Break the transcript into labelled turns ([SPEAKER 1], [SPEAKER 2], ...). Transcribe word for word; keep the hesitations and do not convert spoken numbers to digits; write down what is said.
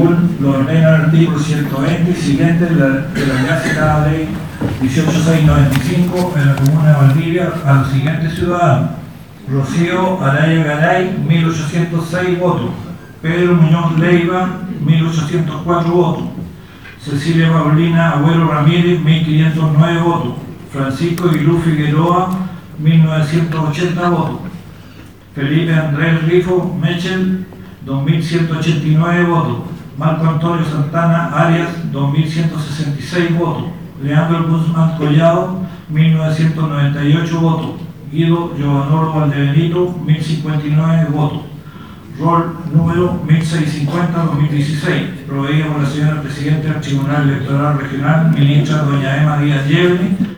[SPEAKER 1] según lo ordena el artículo ciento veinte y siguiente de la, de la ya citada ley dieciocho mil seiscientos noventa y cinco en la comuna de Valdivia a los siguientes ciudadanos: Rocío Araya Garay, mil ochocientos seis votos; Pedro Muñoz Leiva, mil ochocientos cuatro votos; Cecilia Paulina Agüero Ramírez, mil quinientos nueve votos; Francisco Aguilú Figueroa, mil novecientos ochenta votos; Felipe Andrés Rifo Mechel, dos mil ciento ochenta y nueve votos; Marco Antonio Santana Arias, dos mil ciento sesenta y seis votos; Leandro Guzmán Collado, mil novecientos noventa y ocho votos; Guido Giovanoro Valdebenito, mil cincuenta y nueve votos. Rol número mil seiscientos cincuenta barra dos mil dieciséis, proveído por la señora Presidenta del Tribunal Electoral Regional, ministra doña Emma Díaz Yebne,